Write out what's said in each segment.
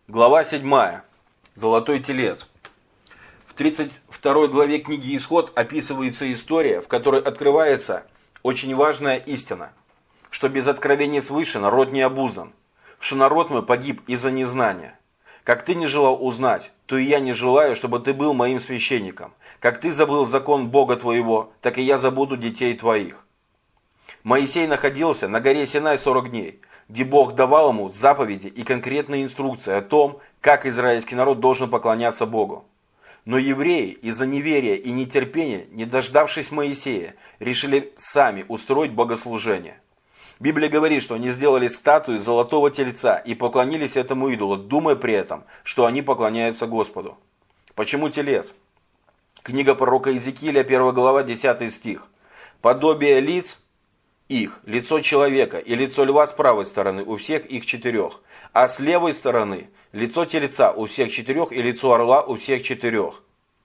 Глава 7. Золотой телец. В 32 главе книги Исход описывается история, в которой открывается очень важная истина, что без откровения свыше народ не обуздан, что народ мой погиб из-за незнания. Как ты не желал узнать, то и я не желаю, чтобы ты был моим священником. Как ты забыл закон Бога твоего, так и я забуду детей твоих. Моисей находился на горе Синай 40 дней, где Бог давал ему заповеди и конкретные инструкции о том, как израильский народ должен поклоняться Богу. Но евреи из-за неверия и нетерпения, не дождавшись Моисея, решили сами устроить богослужение. Библия говорит, что они сделали статую золотого тельца и поклонились этому идолу, думая при этом, что они поклоняются Господу. Почему телец? Книга пророка Иезекииля, 1 глава, 10 стих. «Подобие лиц их, лицо человека и лицо льва с правой стороны у всех их четырех, а с левой стороны лицо тельца у всех четырех и лицо орла у всех четырех».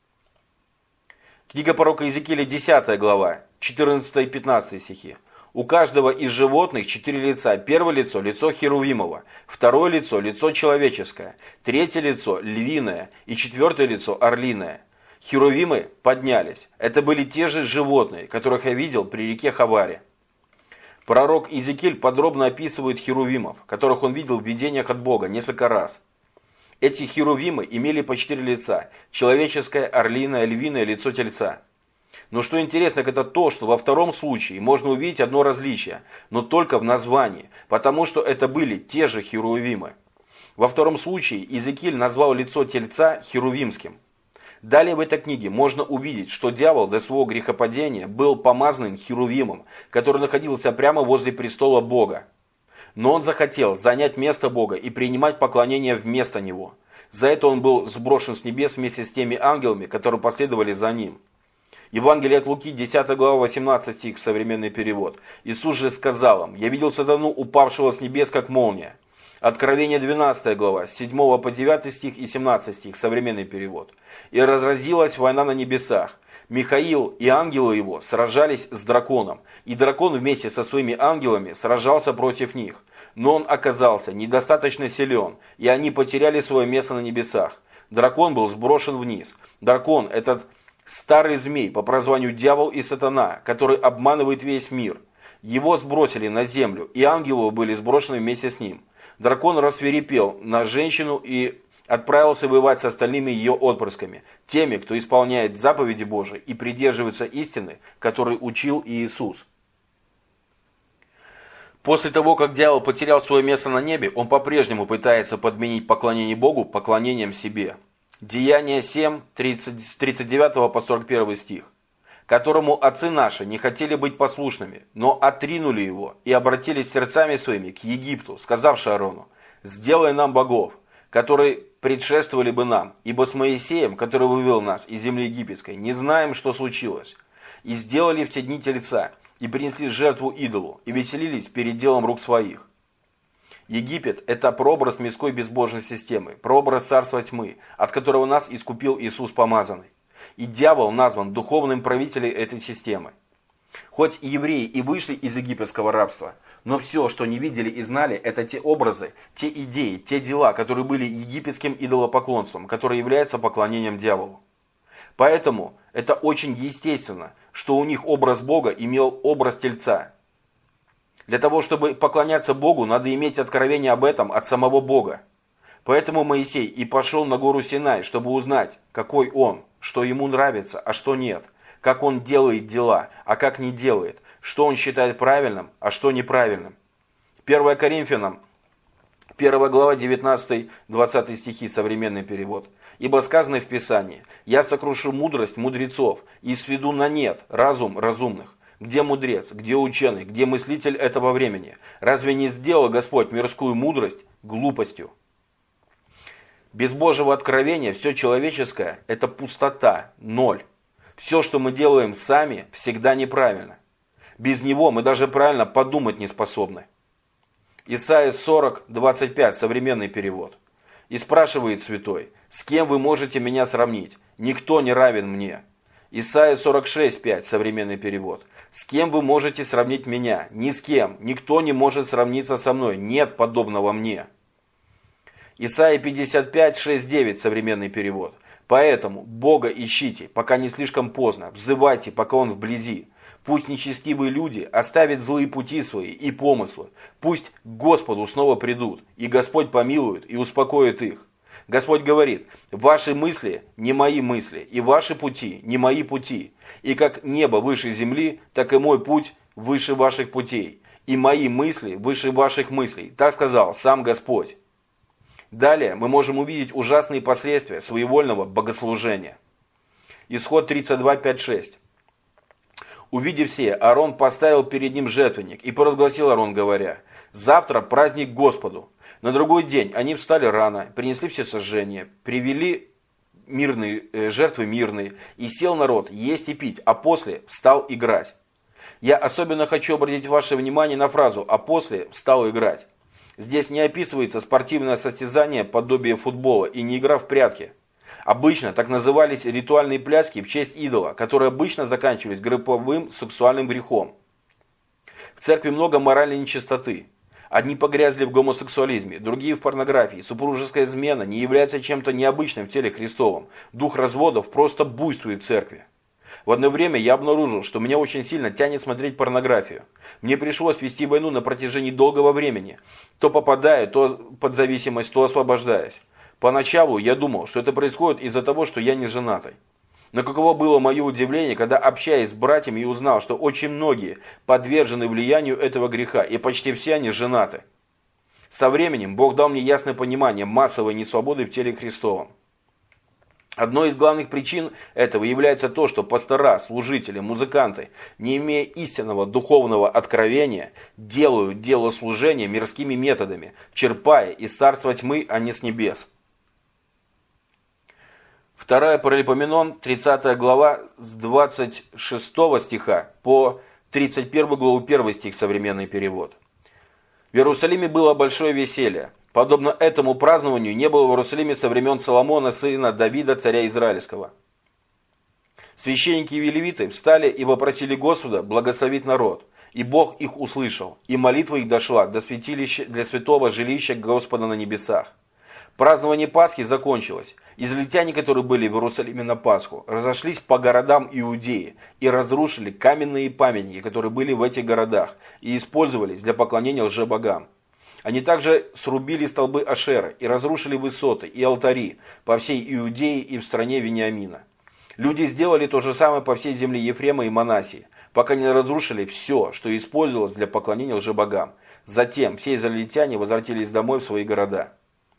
Книга пророка Иезекииля, 10 глава, 14 и 15 стихи. «У каждого из животных 4 лица. Первое лицо – лицо херувимово, второе лицо – лицо человеческое, третье лицо – львиное и четвертое лицо – орлиное. Херувимы поднялись. Это были те же животные, которых я видел при реке Хаваре». Пророк Иезекииль подробно описывает херувимов, которых он видел в видениях от Бога несколько раз. Эти херувимы имели по 4 лица – человеческое, орлиное, львиное, лицо тельца. Но что интересно, это то, что во втором случае можно увидеть одно различие, но только в названии, потому что это были те же херувимы. Во втором случае Иезекииль назвал лицо тельца херувимским. Далее в этой книге можно увидеть, что дьявол до своего грехопадения был помазанным херувимом, который находился прямо возле престола Бога. Но он захотел занять место Бога и принимать поклонение вместо него. За это он был сброшен с небес вместе с теми ангелами, которые последовали за ним. Евангелие от Луки, 10 глава, 18 стих, современный перевод. «Иисус же сказал им: я видел сатану, упавшего с небес, как молния». Откровение, 12 глава, с 7 по 9 стих и 17 стих, современный перевод. «И разразилась война на небесах. Михаил и ангелы его сражались с драконом, и дракон вместе со своими ангелами сражался против них. Но он оказался недостаточно силен, и они потеряли свое место на небесах. Дракон был сброшен вниз. Дракон – этот старый змей по прозванию дьявол и сатана, который обманывает весь мир. Его сбросили на землю, и ангелы были сброшены вместе с ним. Дракон рассвирепел на женщину и отправился воевать с остальными ее отпрысками, теми, кто исполняет заповеди Божии и придерживается истины, которой учил Иисус». После того, как дьявол потерял свое место на небе, он по-прежнему пытается подменить поклонение Богу поклонением себе. Деяния 7, 39 по 41 стих. «Которому отцы наши не хотели быть послушными, но отринули его и обратились сердцами своими к Египту, сказавши Аарону: сделай нам богов, которые предшествовали бы нам, ибо с Моисеем, который вывел нас из земли египетской, не знаем, что случилось. И сделали в те дни тельца, и принесли жертву идолу, и веселились перед делом рук своих». Египет – это прообраз мирской безбожной системы, прообраз царства тьмы, от которого нас искупил Иисус Помазанный. И дьявол назван духовным правителем этой системы. Хоть евреи и вышли из египетского рабства, но все, что не видели и знали, это те образы, те идеи, те дела, которые были египетским идолопоклонством, которое является поклонением дьяволу. Поэтому это очень естественно, что у них образ Бога имел образ тельца. Для того, чтобы поклоняться Богу, надо иметь откровение об этом от самого Бога. Поэтому Моисей и пошел на гору Синай, чтобы узнать, какой он, что ему нравится, а что нет, как он делает дела, а как не делает, что он считает правильным, а что неправильным. 1 Коринфянам, 1 глава, 19-20 стихи, современный перевод. «Ибо сказано в Писании: я сокрушу мудрость мудрецов и сведу на нет разум разумных. Где мудрец, где ученый, где мыслитель этого времени? Разве не сделал Господь мирскую мудрость глупостью?» Без Божьего откровения все человеческое – это пустота, ноль. Все, что мы делаем сами, всегда неправильно. Без него мы даже правильно подумать не способны. Исайя 40, 25, современный перевод. «И спрашивает святой: с кем вы можете меня сравнить? Никто не равен мне». Исайя 46, 5, современный перевод. «С кем вы можете сравнить меня? Ни с кем. Никто не может сравниться со мной. Нет подобного мне». Исайя 55, 6, 9, современный перевод. Поэтому Бога ищите, пока не слишком поздно, взывайте, пока Он вблизи. Пусть нечестивые люди оставят злые пути свои и помыслы. Пусть к Господу снова придут, и Господь помилует и успокоит их. Господь говорит: ваши мысли не мои мысли, и ваши пути не мои пути. И как небо выше земли, так и мой путь выше ваших путей, и мои мысли выше ваших мыслей. Так сказал сам Господь. Далее мы можем увидеть ужасные последствия своевольного богослужения. Исход 32, 5, 6. Увидев сие, Аарон поставил перед ним жертвенник, и провозгласил Аарон, говоря: завтра праздник Господу. На другой день они встали рано, принесли все сожжения, привели жертвы мирные, и сел народ есть и пить, а после встал играть. Я особенно хочу обратить ваше внимание на фразу «а после встал играть». Здесь не описывается спортивное состязание подобие футбола и не игра в прятки. Обычно так назывались ритуальные пляски в честь идола, которые обычно заканчивались групповым сексуальным грехом. В церкви много моральной нечистоты. Одни погрязли в гомосексуализме, другие в порнографии. Супружеская измена не является чем-то необычным в теле Христовом. Дух разводов просто буйствует в церкви. В одно время я обнаружил, что меня очень сильно тянет смотреть порнографию. Мне пришлось вести войну на протяжении долгого времени. То попадая, то под зависимость, то освобождаясь. Поначалу я думал, что это происходит из-за того, что я не женатый. Но каково было мое удивление, когда, общаясь с братьями, я узнал, что очень многие подвержены влиянию этого греха, и почти все они женаты. Со временем Бог дал мне ясное понимание массовой несвободы в теле Христовом. Одной из главных причин этого является то, что пастора, служители, музыканты, не имея истинного духовного откровения, делают дело служения мирскими методами, черпая из царства тьмы, а не с небес. 2 Паралипоменон, 30 глава, с 26 стиха по 31 главу 1 стих, современный перевод. В Иерусалиме было большое веселье. Подобно этому празднованию не было в Иерусалиме со времен Соломона, сына Давида, царя Израильского. Священники и левиты встали и попросили Господа благословить народ, и Бог их услышал, и молитва их дошла до святилища, для святого жилища Господа на небесах. Празднование Пасхи закончилось. Израильтяне, которые были в Иерусалиме на Пасху, разошлись по городам Иудеи и разрушили каменные памятники, которые были в этих городах, и использовались для поклонения лжебогам. Они также срубили столбы Ашеры и разрушили высоты и алтари по всей Иудее и в стране Вениамина. Люди сделали то же самое по всей земле Ефрема и Манасии, пока не разрушили все, что использовалось для поклонения лжебогам. Затем все израильтяне возвратились домой в свои города.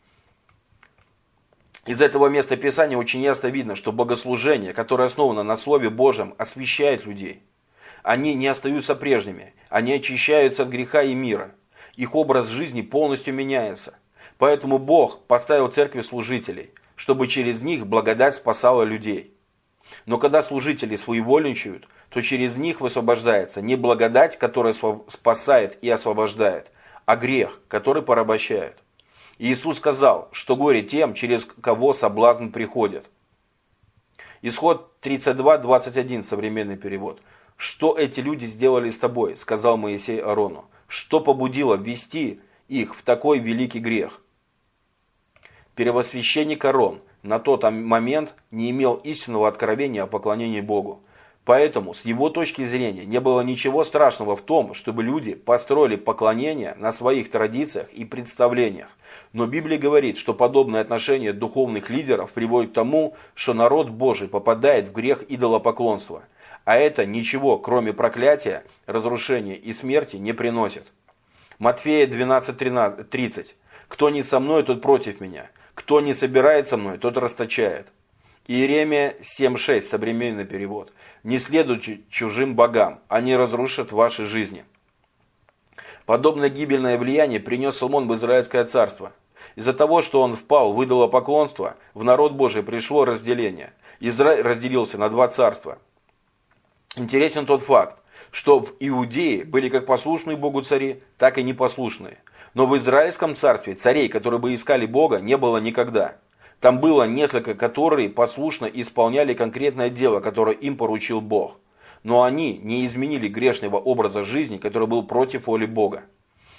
Из этого места Писания очень ясно видно, что богослужение, которое основано на Слове Божьем, освящает людей. Они не остаются прежними, они очищаются от греха и мира. Их образ жизни полностью меняется. Поэтому Бог поставил в церкви служителей, чтобы через них благодать спасала людей. Но когда служители своевольничают, то через них высвобождается не благодать, которая спасает и освобождает, а грех, который порабощает. И Иисус сказал, что горе тем, через кого соблазн приходит. Исход 32, 21, современный перевод. «Что эти люди сделали с тобой?» – сказал Моисей Аарону. «Что побудило ввести их в такой великий грех?» Первосвященник Аарон на тот момент не имел истинного откровения о поклонении Богу. Поэтому с его точки зрения не было ничего страшного в том, чтобы люди построили поклонение на своих традициях и представлениях. Но Библия говорит, что подобное отношение духовных лидеров приводит к тому, что народ Божий попадает в грех идолопоклонства. А это ничего, кроме проклятия, разрушения и смерти, не приносит. Матфея 12:30. «Кто не со мной, тот против меня. Кто не собирает со мной, тот расточает». Иеремия 7:6, современный перевод. «Не следуйте чужим богам, они разрушат ваши жизни». Подобное гибельное влияние принес Соломон в Израильское царство. Из-за того, что он впал в идолопоклонство, в народ Божий пришло разделение. Израиль разделился на два царства. Интересен тот факт, что в Иудее были как послушные Богу цари, так и непослушные. Но в Израильском царстве царей, которые бы искали Бога, не было никогда. Там было несколько, которые послушно исполняли конкретное дело, которое им поручил Бог. Но они не изменили грешного образа жизни, который был против воли Бога.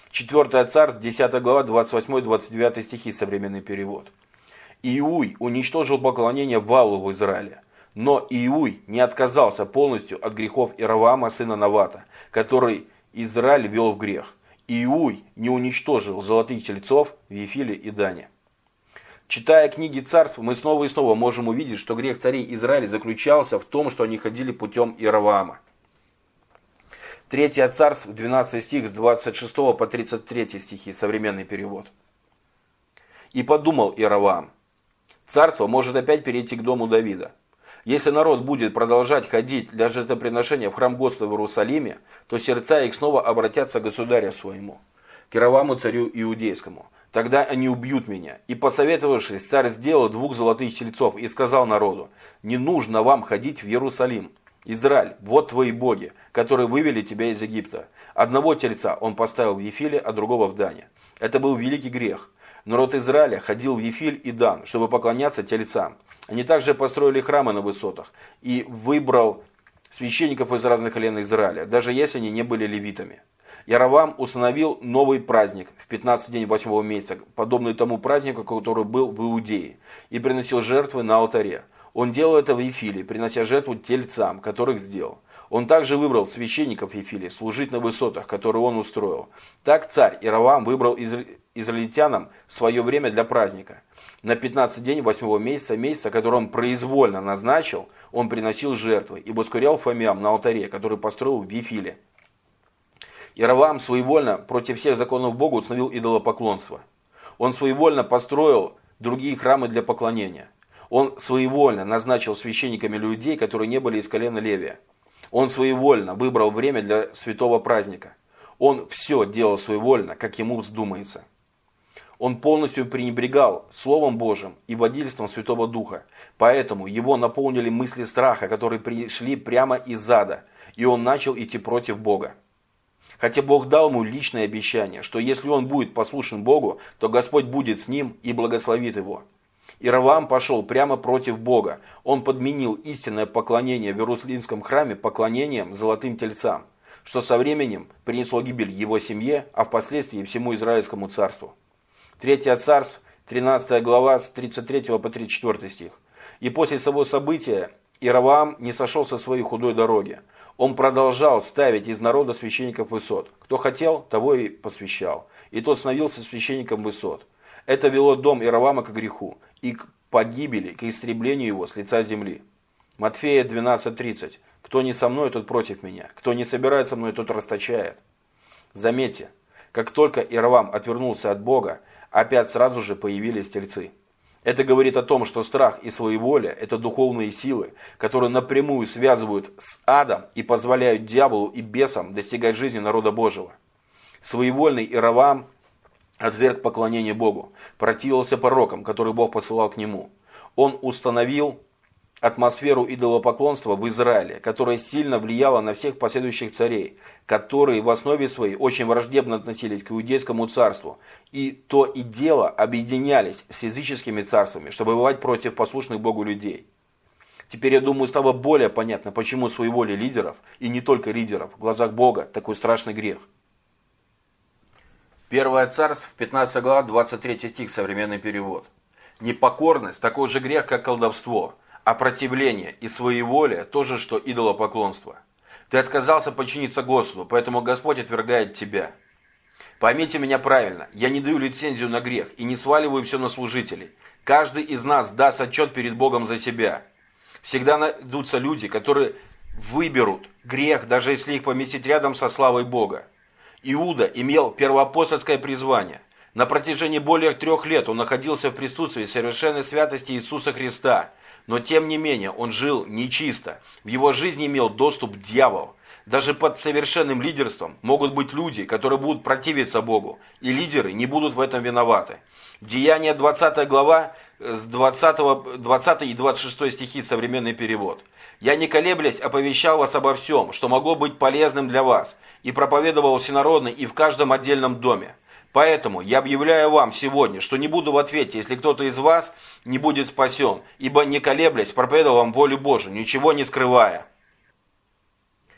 4 Царств, 10 глава, 28-29 стихи, современный перевод. Иуй уничтожил поклонение Ваалу в Израиле. Но Иуй не отказался полностью от грехов Иеровоама, сына Навата, который Израиль вел в грех. Иуй не уничтожил золотых тельцов в Вифиле и Дане. Читая книги царств, мы снова и снова можем увидеть, что грех царей Израиля заключался в том, что они ходили путем Иеровоама. 3 Царств, 12 стих, с 26 по 33 стихи, современный перевод. «И подумал Иеровоам, царство может опять перейти к дому Давида. Если народ будет продолжать ходить для жертвоприношения в храм Господа в Иерусалиме, то сердца их снова обратятся к государю своему, к Иеровоаму царю иудейскому. Тогда они убьют меня. И посоветовавшись, царь сделал 2 золотых тельцов и сказал народу: не нужно вам ходить в Иерусалим. Израиль, вот твои боги, которые вывели тебя из Египта. Одного тельца он поставил в Вифиле, а другого в Дане. Это был великий грех. Народ Израиля ходил в Вифиль и Дан, чтобы поклоняться тельцам. Они также построили храмы на высотах и выбрал священников из разных колен Израиля, даже если они не были левитами. Иеровоам установил новый праздник в 15 день 8 месяца, подобный тому празднику, который был в Иудее, и приносил жертвы на алтаре. Он делал это в Вифиле, принося жертву тельцам, которых сделал. Он также выбрал священников Вифиле служить на высотах, которые он устроил. Так царь Иеровоам выбрал израильтянам свое время для праздника. На 15 день 8 месяца, который он произвольно назначил, он приносил жертвы и воскурял фомиам на алтаре, который построил в Вифиле. Иеровоам своевольно против всех законов Бога установил идолопоклонство. Он своевольно построил другие храмы для поклонения. Он своевольно назначил священниками людей, которые не были из колена Левия. Он своевольно выбрал время для святого праздника. Он все делал своевольно, как ему вздумается. Он полностью пренебрегал Словом Божьим и водительством Святого Духа. Поэтому его наполнили мысли страха, которые пришли прямо из ада, и он начал идти против Бога. Хотя Бог дал ему личное обещание, что если он будет послушен Богу, то Господь будет с ним и благословит его. Иеровоам пошел прямо против Бога. Он подменил истинное поклонение в Иерусалимском храме поклонением золотым тельцам, что со временем принесло гибель его семье, а впоследствии всему Израильскому царству. 3 Царств, 13 глава, с 33 по 34 стих. «И после того события Иеровоам не сошел со своей худой дороги. Он продолжал ставить из народа священников высот. Кто хотел, того и посвящал. И тот становился священником высот. Это вело дом Иеровоама к греху и к погибели, к истреблению его с лица земли». Матфея 12:30. «Кто не со мной, тот против меня. Кто не собирает со мной, тот расточает». Заметьте, как только Иеровоам отвернулся от Бога, опять сразу же появились тельцы. Это говорит о том, что страх и своеволие – это духовные силы, которые напрямую связывают с адом и позволяют дьяволу и бесам достигать жизни народа Божьего. Своевольный Иеровоам отверг поклонение Богу, противился порокам, которые Бог посылал к нему. Он установил атмосферу идолопоклонства в Израиле, которая сильно влияла на всех последующих царей, которые в основе своей очень враждебно относились к иудейскому царству, и то и дело объединялись с языческими царствами, чтобы воевать против послушных Богу людей. Теперь, я думаю, стало более понятно, почему своеволие лидеров, и не только лидеров, в глазах Бога такой страшный грех. 1 Царств, 15 глава, 23 стих, современный перевод. «Непокорность – такой же грех, как колдовство, а противление и своеволие – то же, что идолопоклонство. Ты отказался подчиниться Господу, поэтому Господь отвергает тебя. Поймите меня правильно, я не даю лицензию на грех и не сваливаю все на служителей. Каждый из нас даст отчет перед Богом за себя. Всегда найдутся люди, которые выберут грех, даже если их поместить рядом со славой Бога. Иуда имел первоапостольское призвание. На протяжении более 3 лет он находился в присутствии совершенной святости Иисуса Христа, но тем не менее он жил нечисто. В его жизни имел доступ дьявол. Даже под совершенным лидерством могут быть люди, которые будут противиться Богу, и лидеры не будут в этом виноваты. Деяния 20 глава, с 20 и 26 стихи, современный перевод. «Я не колеблясь оповещал вас обо всем, что могло быть полезным для вас, и проповедовал всенародно и в каждом отдельном доме. Поэтому я объявляю вам сегодня, что не буду в ответе, если кто-то из вас не будет спасен, ибо не колеблясь проповедовал вам волю Божию, ничего не скрывая».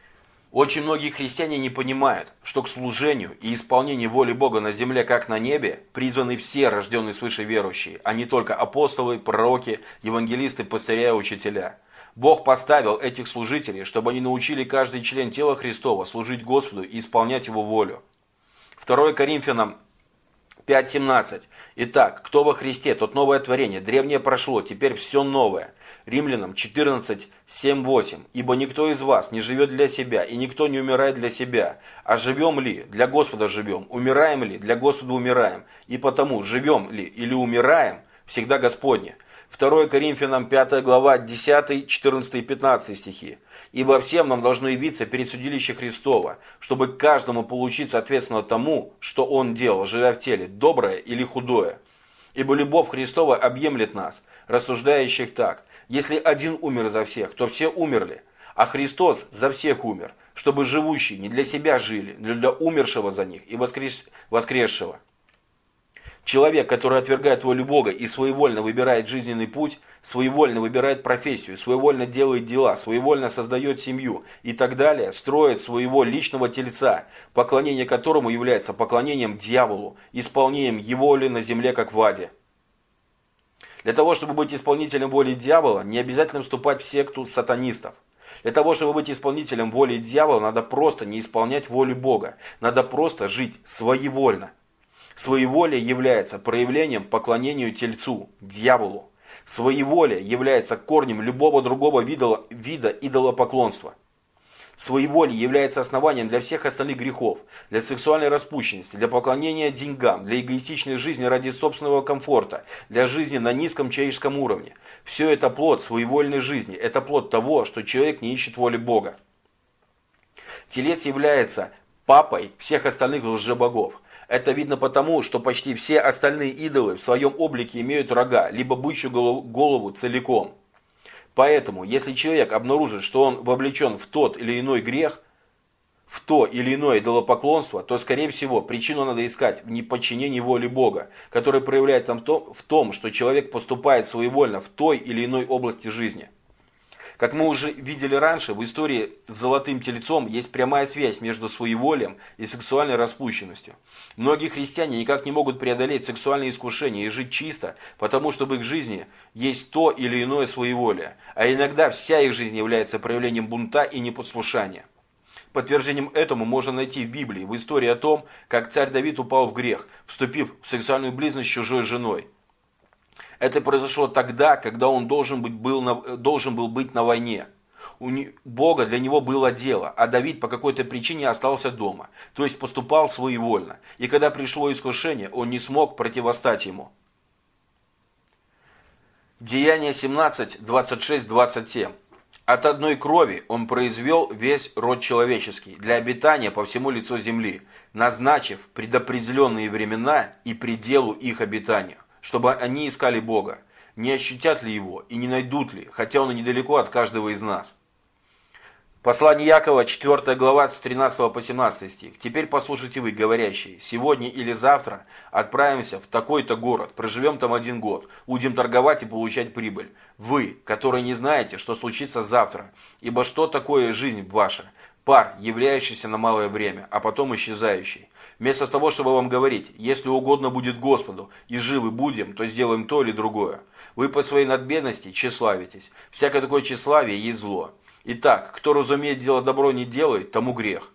Очень многие христиане не понимают, что к служению и исполнению воли Бога на земле, как на небе, призваны все рожденные свыше верующие, а не только апостолы, пророки, евангелисты, пастыря и учителя. Бог поставил этих служителей, чтобы они научили каждый член тела Христова служить Господу и исполнять Его волю. 2 Коринфянам 5:17. Итак, кто во Христе, тот новое творение, древнее прошло, теперь все новое. Римлянам 14:7-8.Ибо никто из вас не живет для себя, и никто не умирает для себя. А живем ли, для Господа живем, умираем ли, для Господа умираем. И потому, живем ли или умираем, всегда Господне. 2 Коринфянам 5 глава 10, 14 и 15 стихи. Ибо всем нам должно явиться перед судилище Христова, чтобы каждому получить соответственно тому, что он делал, живя в теле, доброе или худое. Ибо любовь Христова объемлет нас, рассуждающих так: если один умер за всех, то все умерли, а Христос за всех умер, чтобы живущие не для себя жили, но для умершего за них и воскресшего. Человек, который отвергает волю Бога и своевольно выбирает жизненный путь, своевольно выбирает профессию, своевольно делает дела, своевольно создает семью и так далее, строит своего личного тельца, поклонение которому является поклонением дьяволу, исполнением его воли на земле, как в аде. Для того, чтобы быть исполнителем воли дьявола, не обязательно вступать в секту сатанистов. Для того, чтобы быть исполнителем воли дьявола, надо просто не исполнять волю Бога, надо просто жить своевольно. Своеволие является проявлением поклонению тельцу, дьяволу. Своеволие является корнем любого другого вида идолопоклонства. Своеволие является основанием для всех остальных грехов, для сексуальной распущенности, для поклонения деньгам, для эгоистичной жизни ради собственного комфорта, для жизни на низком человеческом уровне. Все это плод своевольной жизни, это плод того, что человек не ищет воли Бога. Телец является папой всех остальных лжебогов. Это видно потому, что почти все остальные идолы в своем облике имеют рога, либо бычью голову целиком. Поэтому, если человек обнаружит, что он вовлечен в тот или иной грех, в то или иное идолопоклонство, то, скорее всего, причину надо искать в неподчинении воли Бога, которая проявляется в том, что человек поступает своевольно в той или иной области жизни. Как мы уже видели раньше, в истории с золотым тельцом есть прямая связь между своеволием и сексуальной распущенностью. Многие христиане никак не могут преодолеть сексуальные искушения и жить чисто, потому что в их жизни есть то или иное своеволие, а иногда вся их жизнь является проявлением бунта и непослушания. Подтверждением этому можно найти в Библии, в истории о том, как царь Давид упал в грех, вступив в сексуальную близость с чужой женой. Это произошло тогда, когда он должен был быть на войне. У Бога для него было дело, а Давид по какой-то причине остался дома, то есть поступал своевольно. И когда пришло искушение, он не смог противостать ему. Деяния 17, 26, 27. От одной крови он произвел весь род человеческий для обитания по всему лицу земли, назначив предопределенные времена и пределу их обитания, чтобы они искали Бога, не ощутят ли Его и не найдут ли, хотя Он и недалеко от каждого из нас. Послание Якова, 4 глава, с 13 по 17 стих. «Теперь послушайте вы, говорящие, сегодня или завтра отправимся в такой-то город, проживем там 1 год, будем торговать и получать прибыль. Вы, которые не знаете, что случится завтра, ибо что такое жизнь ваша? Пар, являющийся на малое время, а потом исчезающий. Вместо того, чтобы вам говорить, если угодно будет Господу, и живы будем, то сделаем то или другое. Вы по своей надменности тщеславитесь. Всякое такое тщеславие есть зло. Итак, кто разумеет делать добро не делает, тому грех».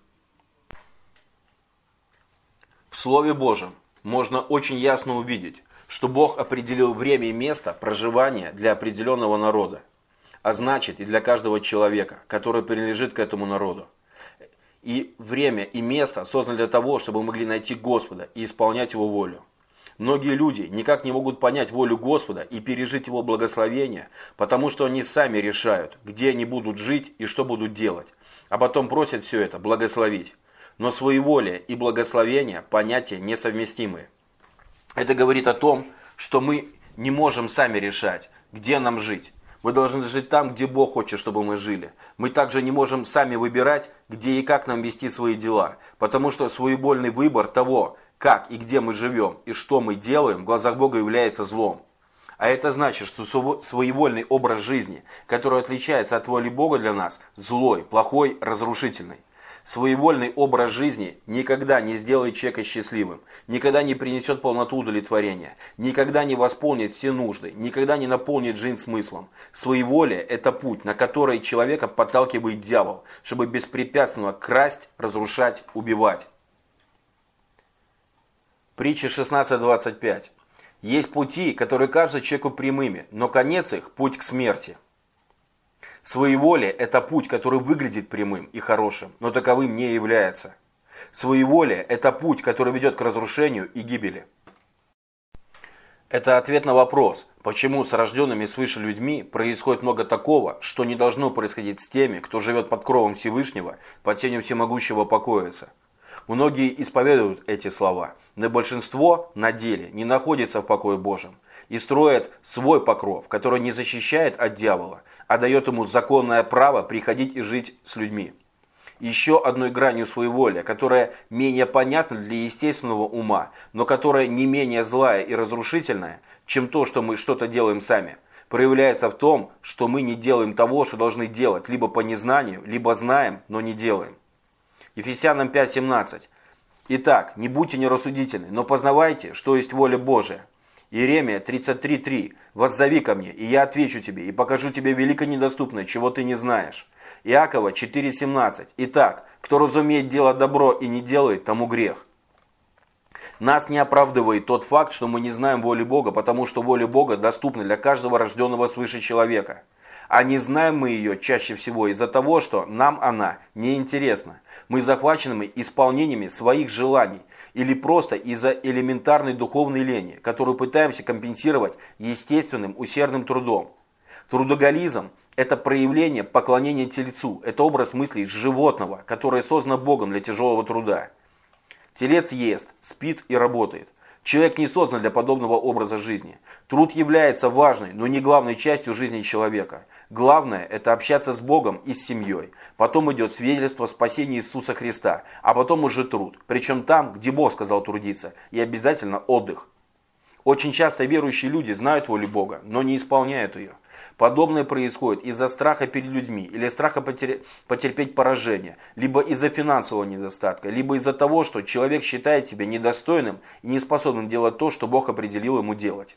В Слове Божьем можно очень ясно увидеть, что Бог определил время и место проживания для определенного народа, а значит и для каждого человека, который принадлежит к этому народу. И время и место созданы для того, чтобы мы могли найти Господа и исполнять Его волю. Многие люди никак не могут понять волю Господа и пережить Его благословение, потому что они сами решают, где они будут жить и что будут делать, а потом просят все это благословить. Но своеволие и благословение – понятия несовместимые. Это говорит о том, что мы не можем сами решать, где нам жить. Мы должны жить там, где Бог хочет, чтобы мы жили. Мы также не можем сами выбирать, где и как нам вести свои дела, потому что своевольный выбор того, как и где мы живем и что мы делаем, в глазах Бога является злом. А это значит, что своевольный образ жизни, который отличается от воли Бога для нас, злой, плохой, разрушительный. Своевольный образ жизни никогда не сделает человека счастливым, никогда не принесет полноту удовлетворения, никогда не восполнит все нужды, никогда не наполнит жизнь смыслом. Своеволие – это путь, на который человека подталкивает дьявол, чтобы беспрепятственно красть, разрушать, убивать. Притча 16:25. Есть пути, которые кажутся человеку прямыми, но конец их – путь к смерти. Своеволие – это путь, который выглядит прямым и хорошим, но таковым не является. Своеволие – это путь, который ведет к разрушению и гибели. Это ответ на вопрос, почему с рожденными свыше людьми происходит много такого, что не должно происходить с теми, кто живет под кровом Всевышнего, под тенью всемогущего покоится. Многие исповедуют эти слова, но большинство на деле не находится в покое Божьем и строят свой покров, который не защищает от дьявола, а дает ему законное право приходить и жить с людьми. Еще одной гранью своеволия, которая менее понятна для естественного ума, но которая не менее злая и разрушительная, чем то, что мы что-то делаем сами, проявляется в том, что мы не делаем того, что должны делать, либо по незнанию, либо знаем, но не делаем. Ефесянам 5:17. Итак, не будьте нерассудительны, но познавайте, что есть воля Божия. Иеремия 33:3. «Воззови ко мне, и я отвечу тебе, и покажу тебе велико недоступное, чего ты не знаешь». Иакова 4:17. Итак, кто разумеет делать добро и не делает, тому грех. Нас не оправдывает тот факт, что мы не знаем воли Бога, потому что воля Бога доступна для каждого рожденного свыше человека. А не знаем мы ее чаще всего из-за того, что нам она неинтересна. Мы захвачены исполнениями своих желаний или просто из-за элементарной духовной лени, которую пытаемся компенсировать естественным усердным трудом. Трудоголизм – это проявление поклонения тельцу, это образ мыслей животного, которое создано Богом для тяжелого труда. Телец ест, спит и работает. Человек не создан для подобного образа жизни. Труд является важной, но не главной частью жизни человека. Главное – это общаться с Богом и с семьей. Потом идет свидетельство спасения Иисуса Христа, а потом уже труд. Причем там, где Бог сказал трудиться, и обязательно отдых. Очень часто верующие люди знают волю Бога, но не исполняют ее. Подобное происходит из-за страха перед людьми, или страха потерпеть поражение, либо из-за финансового недостатка, либо из-за того, что человек считает себя недостойным и неспособным делать то, что Бог определил ему делать.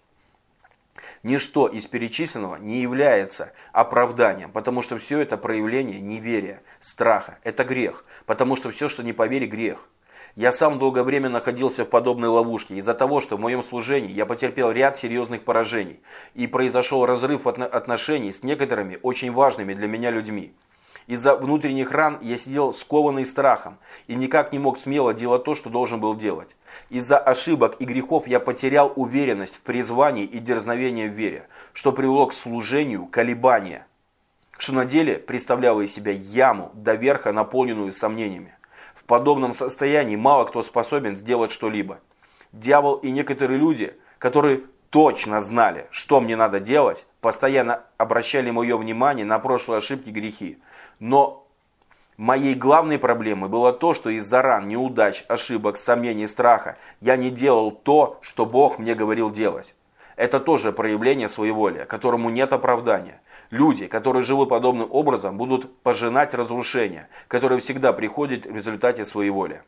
Ничто из перечисленного не является оправданием, потому что все это проявление неверия, страха. Это грех, потому что все, что не по вере, грех. Я сам долгое время находился в подобной ловушке из-за того, что в моем служении я потерпел ряд серьезных поражений и произошел разрыв отношений с некоторыми очень важными для меня людьми. Из-за внутренних ран я сидел скованный страхом и никак не мог смело делать то, что должен был делать. Из-за ошибок и грехов я потерял уверенность в призвании и дерзновение в вере, что привело к служению колебания, что на деле представляло из себя яму до верха, наполненную сомнениями. В подобном состоянии мало кто способен сделать что-либо. Дьявол и некоторые люди, которые точно знали, что мне надо делать, постоянно обращали мое внимание на прошлые ошибки и грехи. Но моей главной проблемой было то, что из-за ран, неудач, ошибок, сомнений, страха я не делал то, что Бог мне говорил делать. Это тоже проявление своеволия, которому нет оправдания. Люди, которые живут подобным образом, будут пожинать разрушения, которые всегда приходят в результате своеволия.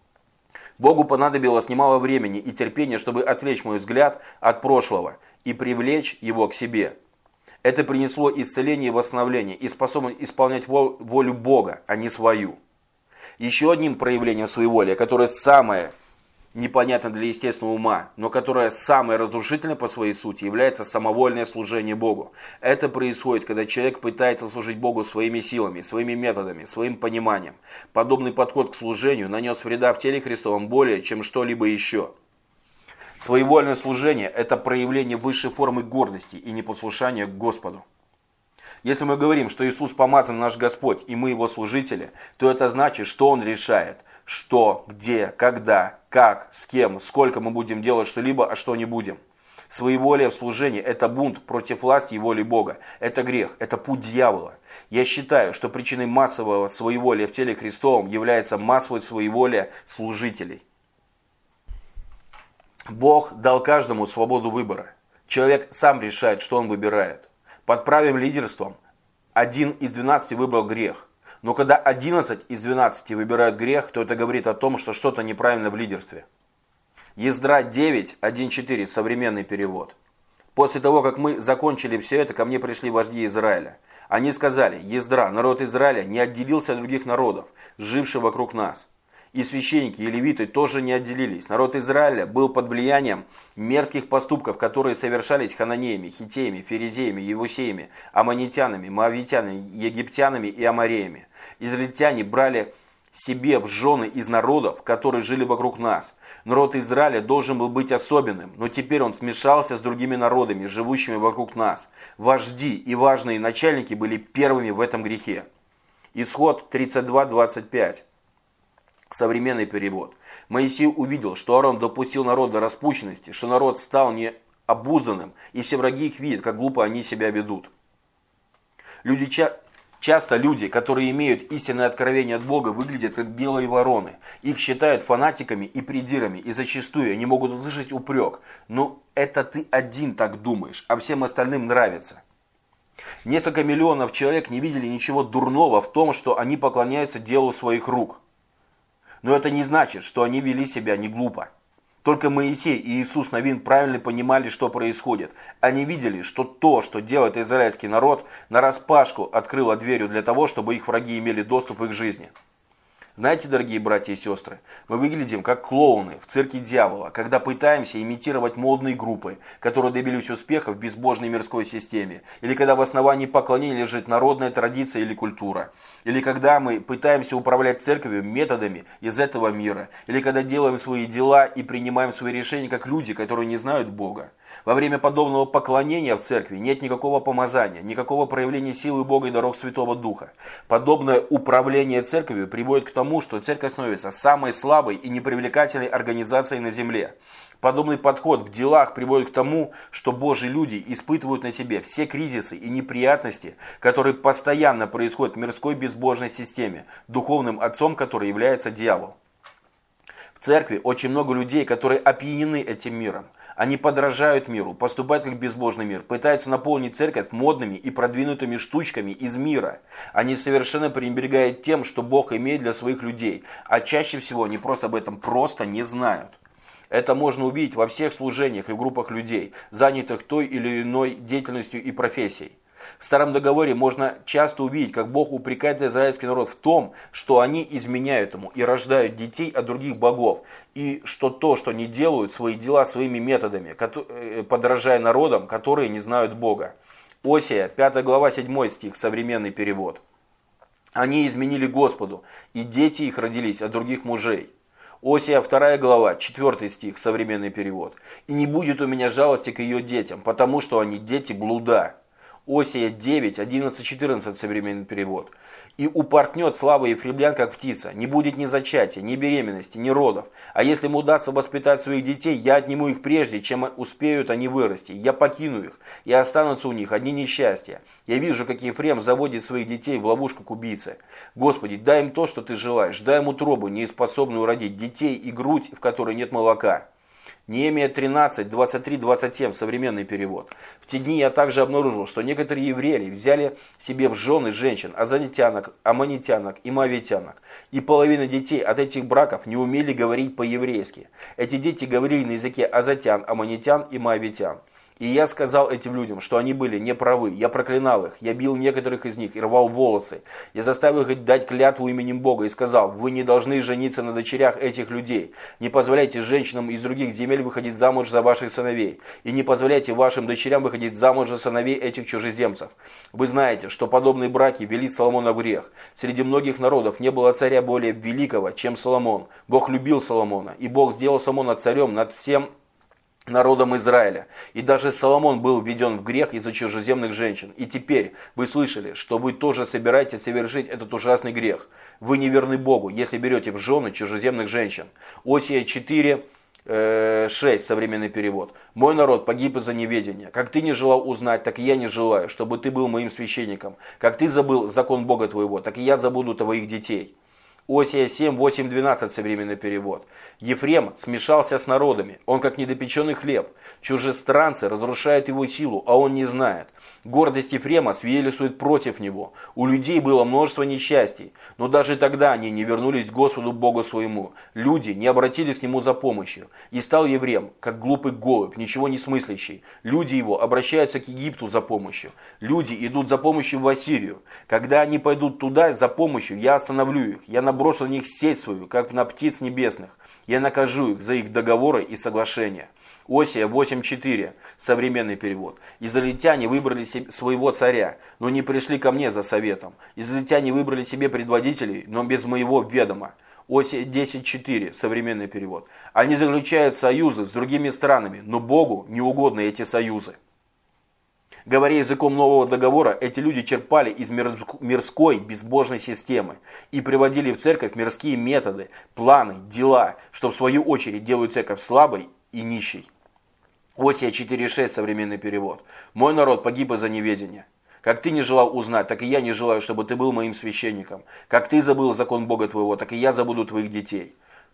Богу понадобилось немало времени и терпения, чтобы отвлечь мой взгляд от прошлого и привлечь его к себе. Это принесло исцеление и восстановление и способность исполнять волю Бога, а не свою. Еще одним проявлением своеволия, которое самое непонятно для естественного ума, но которое самое разрушительное по своей сути, является самовольное служение Богу. Это происходит, когда человек пытается служить Богу своими силами, своими методами, своим пониманием. Подобный подход к служению нанес вреда в теле Христовом более, чем что-либо еще. Своевольное служение – это проявление высшей формы гордости и непослушания к Господу. Если мы говорим, что Иисус помазан наш Господь и мы Его служители, то это значит, что Он решает, что, где, когда, как, с кем, сколько мы будем делать что-либо, а что не будем. Своеволие в служении – это бунт против власти и воли Бога. Это грех, это путь дьявола. Я считаю, что причиной массового своеволия в теле Христовом является массовое своеволие служителей. Бог дал каждому свободу выбора. Человек сам решает, что он выбирает. Под правым лидерством 1 из 12 выбрал грех. Но когда 11 из 12 выбирают грех, то это говорит о том, что что-то неправильно в лидерстве. Ездра 9, 1.4, современный перевод. После того, как мы закончили все это, ко мне пришли вожди Израиля. Они сказали: Ездра, народ Израиля не отделился от других народов, живших вокруг нас. И священники, и левиты тоже не отделились. Народ Израиля был под влиянием мерзких поступков, которые совершались хананеями, хиттеями, ферезеями, евусеями, аммонитянами, моавитянами, египтянами и амореями. Израильтяне брали себе в жены из народов, которые жили вокруг нас. Народ Израиля должен был быть особенным, но теперь он смешался с другими народами, живущими вокруг нас. Вожди и важные начальники были первыми в этом грехе. Исход 32:25. Современный перевод. Моисей увидел, что Аарон допустил народ до распущенности, что народ стал необузанным, и все враги их видят, как глупо они себя ведут. Часто люди, которые имеют истинное откровение от Бога, выглядят как белые вороны. Их считают фанатиками и придирами, и зачастую они могут услышать упрек: «Ну, это ты один так думаешь, а всем остальным нравится». Несколько миллионов человек не видели ничего дурного в том, что они поклоняются делу своих рук. Но это не значит, что они вели себя не глупо. Только Моисей и Иисус Навин правильно понимали, что происходит. Они видели, что то, что делает израильский народ, нараспашку открыло дверью для того, чтобы их враги имели доступ в их жизни. Знаете, дорогие братья и сестры, мы выглядим как клоуны в цирке дьявола, когда пытаемся имитировать модные группы, которые добились успеха в безбожной мирской системе, или когда в основании поклонения лежит народная традиция или культура, или когда мы пытаемся управлять церковью методами из этого мира, или когда делаем свои дела и принимаем свои решения как люди, которые не знают Бога. Во время подобного поклонения в церкви нет никакого помазания, никакого проявления силы Бога и дорог Святого Духа. Подобное управление церковью приводит к тому, что церковь становится самой слабой и непривлекательной организацией на земле. Подобный подход в делах приводит к тому, что Божьи люди испытывают на себе все кризисы и неприятности, которые постоянно происходят в мирской безбожной системе, духовным отцом которой является дьявол. В церкви очень много людей, которые опьянены этим миром. Они подражают миру, поступают как безбожный мир, пытаются наполнить церковь модными и продвинутыми штучками из мира. Они совершенно пренебрегают тем, что Бог имеет для своих людей, а чаще всего они просто об этом не знают. Это можно увидеть во всех служениях и группах людей, занятых той или иной деятельностью и профессией. В Старом Договоре можно часто увидеть, как Бог упрекает израильский народ в том, что они изменяют ему и рождают детей от других богов, и что то, что они делают, свои дела своими методами, подражая народам, которые не знают Бога. Осия, 5 глава, 7 стих, современный перевод. Они изменили Господу, и дети их родились от других мужей. Осия, 2 глава, 4 стих, современный перевод. И не будет у меня жалости к ее детям, потому что они дети блуда. Осия 9, 11, 14, современный перевод. «И упорхнет слава ефремлян, как птица, не будет ни зачатия, ни беременности, ни родов. А если им удастся воспитать своих детей, я отниму их прежде, чем успеют они вырасти. Я покину их, и останутся у них одни несчастья. Я вижу, как Ефрем заводит своих детей в ловушку к убийце. Господи, дай им то, что ты желаешь, дай им утробу, неспособную родить, детей и грудь, в которой нет молока». Неемия 13, 23, 27, современный перевод. «В те дни я также обнаружил, что некоторые евреи взяли себе в жены женщин, азанитянок, аммонитянок и моавитянок, и половина детей от этих браков не умели говорить по-еврейски. Эти дети говорили на языке азатян, аммонитян и моавитян. И я сказал этим людям, что они были неправы. Я проклинал их, я бил некоторых из них и рвал волосы. Я заставил их дать клятву именем Бога и сказал: вы не должны жениться на дочерях этих людей. Не позволяйте женщинам из других земель выходить замуж за ваших сыновей. И не позволяйте вашим дочерям выходить замуж за сыновей этих чужеземцев. Вы знаете, что подобные браки вели Соломона в грех. Среди многих народов не было царя более великого, чем Соломон. Бог любил Соломона, и Бог сделал Соломона царем над всем народом Израиля. И даже Соломон был введен в грех из-за чужеземных женщин. И теперь вы слышали, что вы тоже собираетесь совершить этот ужасный грех. Вы не верны Богу, если берете в жены чужеземных женщин. Осия 4, 6, современный перевод. «Мой народ погиб из-за неведения. Как ты не желал узнать, так и я не желаю, чтобы ты был моим священником. Как ты забыл закон Бога твоего, так и я забуду твоих детей». Осия 7, 8, 12, современный перевод. Ефрем смешался с народами, он как недопеченный хлеб. Чужестранцы разрушают его силу, а он не знает. Гордость Ефрема свидетельствует против него. У людей было множество несчастий, но даже тогда они не вернулись к Господу Богу своему. Люди не обратились к нему за помощью. И стал Ефрем, как глупый голубь, ничего не смыслящий. Люди его обращаются к Египту за помощью. Люди идут за помощью в Ассирию. Когда они пойдут туда за помощью, я остановлю их. Я наброшу на них сеть свою, как на птиц небесных. Я накажу их за их договоры и соглашения. Осия 8.4, современный перевод. Израильтяне выбрали своего царя, но не пришли ко мне за советом. Израильтяне выбрали себе предводителей, но без моего ведома. Осия 10.4, современный перевод. Они заключают союзы с другими странами, но Богу не угодны эти союзы. Говоря языком нового договора, эти люди черпали из мирской безбожной системы и приводили в церковь мирские методы, планы, дела, что в свою очередь делают церковь слабой и нищей. Осия 4.6, современный перевод. «Мой народ погиб из-за неведения. Как ты не желал узнать, так и я не желаю, чтобы ты был моим священником. Как ты забыл закон Бога твоего, так и я забуду твоих детей».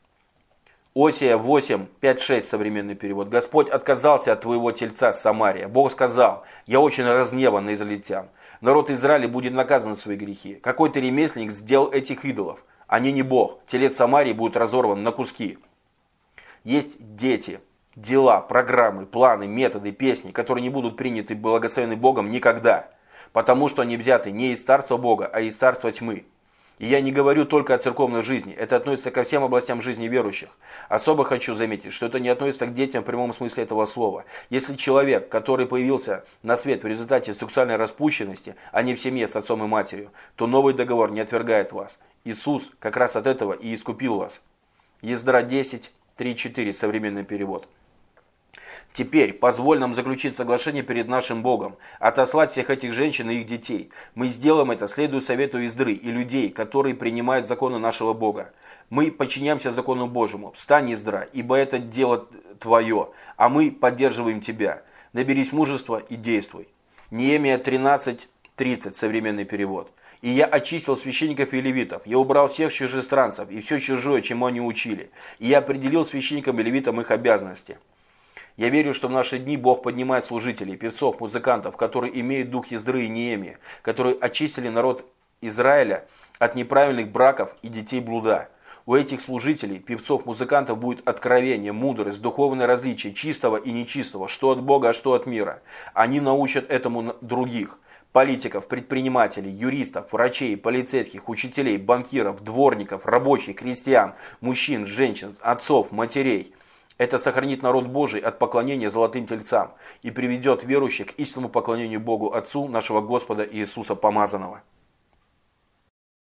Осия 8, 5, 6, современный перевод. «Господь отказался от твоего тельца Самария. Бог сказал, я очень разгневан на израильтян. Народ Израиля будет наказан за свои грехи. Какой-то ремесленник сделал этих идолов. Они не Бог. Телец Самарии будет разорван на куски». Есть дети, дела, программы, планы, методы, песни, которые не будут приняты и благословены Богом никогда. Потому что они взяты не из царства Бога, а из царства тьмы. И я не говорю только о церковной жизни, это относится ко всем областям жизни верующих. Особо хочу заметить, что это не относится к детям в прямом смысле этого слова. Если человек, который появился на свет в результате сексуальной распущенности, а не в семье с отцом и матерью, то новый договор не отвергает вас. Иисус как раз от этого и искупил вас. Ездра 10, 3-4, современный перевод. Теперь позволь нам заключить соглашение перед нашим Богом, отослать всех этих женщин и их детей. Мы сделаем это, следуя совету Издры и людей, которые принимают законы нашего Бога. Мы подчиняемся закону Божьему. Встань, Издра, ибо это дело твое, а мы поддерживаем тебя. Наберись мужества и действуй. Неемия 13:30, современный перевод. «И я очистил священников и левитов, я убрал всех чужестранцев и все чужое, чему они учили, и я определил священникам и левитам их обязанности». Я верю, что в наши дни Бог поднимает служителей, певцов, музыкантов, которые имеют дух Издры и Неемии, которые очистили народ Израиля от неправильных браков и детей блуда. У этих служителей, певцов, музыкантов будет откровение, мудрость, духовное различие чистого и нечистого, что от Бога, а что от мира. Они научат этому других. Политиков, предпринимателей, юристов, врачей, полицейских, учителей, банкиров, дворников, рабочих, крестьян, мужчин, женщин, отцов, матерей. Это сохранит народ Божий от поклонения золотым тельцам и приведет верующих к истинному поклонению Богу Отцу нашего Господа Иисуса Помазанного.